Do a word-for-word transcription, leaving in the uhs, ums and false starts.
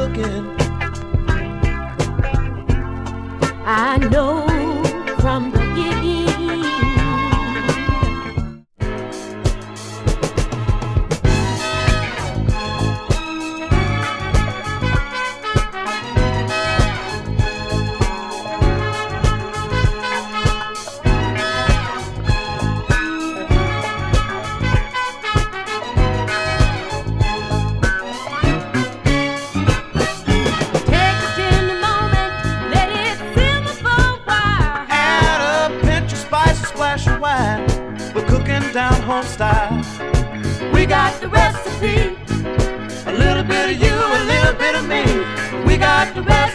cooking. I know from the beginning. Down home style. We got the recipe. A little bit of you, a little bit of me. We got the recipe.